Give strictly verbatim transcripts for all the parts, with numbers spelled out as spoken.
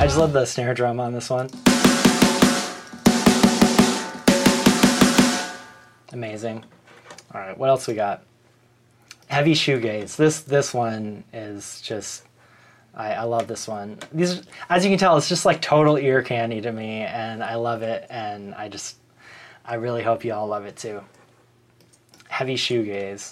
just love the snare drum on this one. Amazing. All right, what else we got? Heavy shoegaze. This this one is just, I, I love this one. These, as you can tell, it's just like total ear candy to me, and I love it, and I just, I really hope you all love it too. Heavy shoegaze.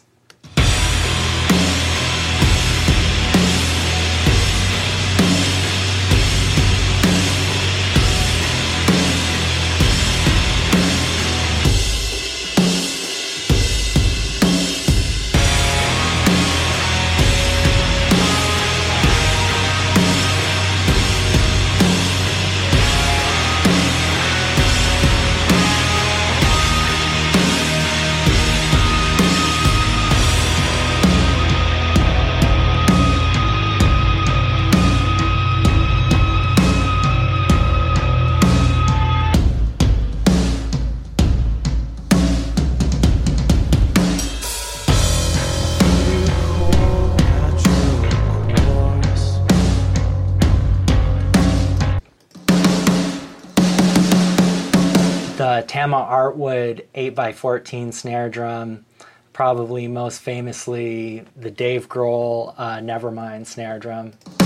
The Tama Artwood eight by fourteen snare drum, probably most famously the Dave Grohl uh, Nevermind snare drum.